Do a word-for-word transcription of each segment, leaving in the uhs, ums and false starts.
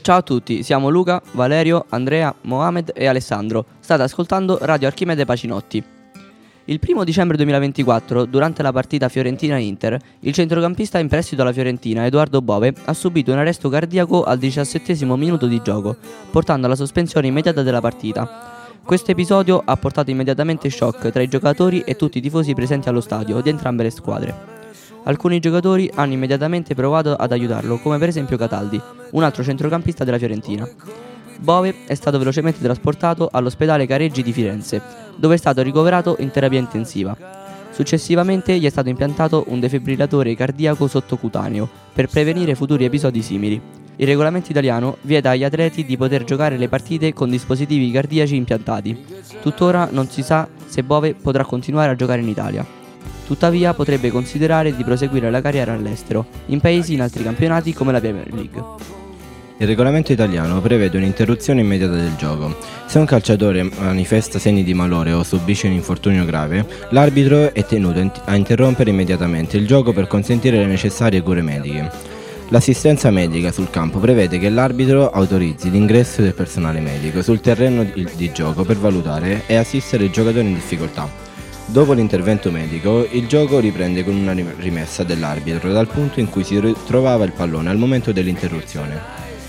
Ciao a tutti, siamo Luca, Valerio, Andrea, Mohamed e Alessandro. State ascoltando Radio Archimede Pacinotti. Il primo dicembre duemilaventiquattro, durante la partita Fiorentina-Inter, il centrocampista in prestito alla Fiorentina, Edoardo Bove, ha subito un arresto cardiaco al diciassettesimo minuto di gioco, portando alla sospensione immediata della partita. Questo episodio ha portato immediatamente shock tra i giocatori e tutti i tifosi presenti allo stadio di entrambe le squadre. Alcuni giocatori hanno immediatamente provato ad aiutarlo, come per esempio Cataldi, un altro centrocampista della Fiorentina. Bove è stato velocemente trasportato all'ospedale Careggi di Firenze, dove è stato ricoverato in terapia intensiva. Successivamente gli è stato impiantato un defibrillatore cardiaco sottocutaneo per prevenire futuri episodi simili. Il regolamento italiano vieta agli atleti di poter giocare le partite con dispositivi cardiaci impiantati. Tuttora non si sa se Bove potrà continuare a giocare in Italia. Tuttavia potrebbe considerare di proseguire la carriera all'estero, in paesi in altri campionati come la Premier League. Il regolamento italiano prevede un'interruzione immediata del gioco. Se un calciatore manifesta segni di malore o subisce un infortunio grave, l'arbitro è tenuto a interrompere immediatamente il gioco per consentire le necessarie cure mediche. L'assistenza medica sul campo prevede che l'arbitro autorizzi l'ingresso del personale medico sul terreno di gioco per valutare e assistere il giocatore in difficoltà. Dopo l'intervento medico, il gioco riprende con una rimessa dell'arbitro dal punto in cui si trovava il pallone al momento dell'interruzione.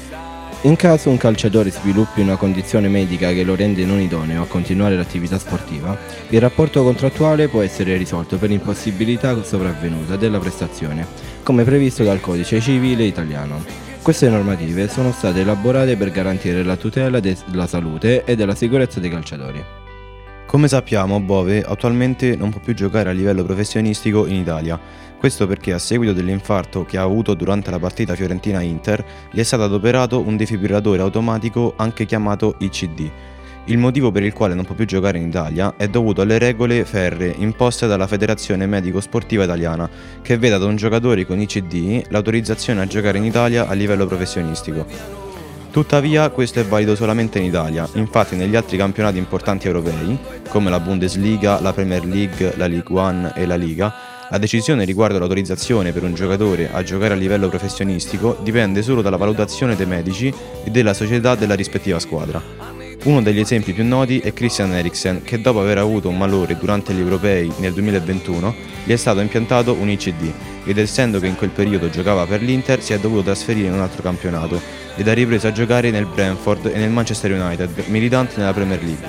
In caso un calciatore sviluppi una condizione medica che lo rende non idoneo a continuare l'attività sportiva, il rapporto contrattuale può essere risolto per impossibilità sopravvenuta della prestazione, come previsto dal Codice Civile italiano. Queste normative sono state elaborate per garantire la tutela della salute e della sicurezza dei calciatori. Come sappiamo, Bove attualmente non può più giocare a livello professionistico in Italia. Questo perché a seguito dell'infarto che ha avuto durante la partita Fiorentina-Inter gli è stato adoperato un defibrillatore automatico, anche chiamato I C D. Il motivo per il quale non può più giocare in Italia è dovuto alle regole ferree imposte dalla Federazione Medico Sportiva Italiana, che vede ad un giocatore con I C D l'autorizzazione a giocare in Italia a livello professionistico. Tuttavia questo è valido solamente in Italia, infatti negli altri campionati importanti europei, come la Bundesliga, la Premier League, la League One e la Liga, la decisione riguardo l'autorizzazione per un giocatore a giocare a livello professionistico dipende solo dalla valutazione dei medici e della società della rispettiva squadra. Uno degli esempi più noti è Christian Eriksen, che dopo aver avuto un malore durante gli europei nel duemilaventuno gli è stato impiantato un I C D ed essendo che in quel periodo giocava per l'Inter si è dovuto trasferire in un altro campionato ed ha ripreso a giocare nel Brentford e nel Manchester United, militante nella Premier League.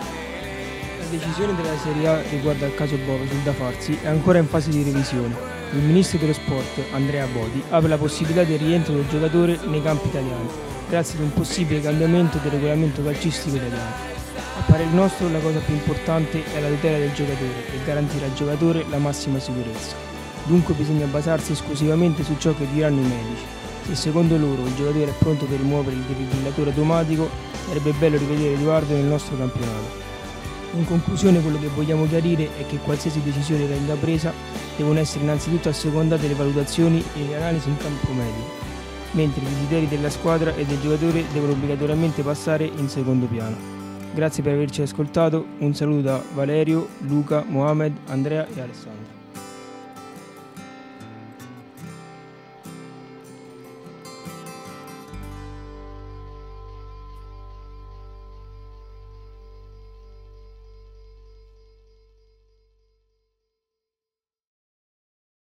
La decisione della Serie A riguardo al caso Bove sul da farsi è ancora in fase di revisione. Il ministro dello sport, Andrea Bodi, apre la possibilità del rientro del giocatore nei campi italiani, grazie ad un possibile cambiamento del regolamento calcistico italiano. A parere nostro la cosa più importante è la tutela del giocatore e garantire al giocatore la massima sicurezza. Dunque bisogna basarsi esclusivamente su ciò che diranno i medici. Se secondo loro il giocatore è pronto per rimuovere il defibrillatore automatico, sarebbe bello rivedere Edoardo nel nostro campionato. In conclusione, quello che vogliamo chiarire è che qualsiasi decisione venga presa devono essere innanzitutto assecondate le valutazioni e le analisi in campo medico, mentre i desideri della squadra e del giocatore devono obbligatoriamente passare in secondo piano. Grazie per averci ascoltato, un saluto da Valerio, Luca, Mohamed, Andrea e Alessandro.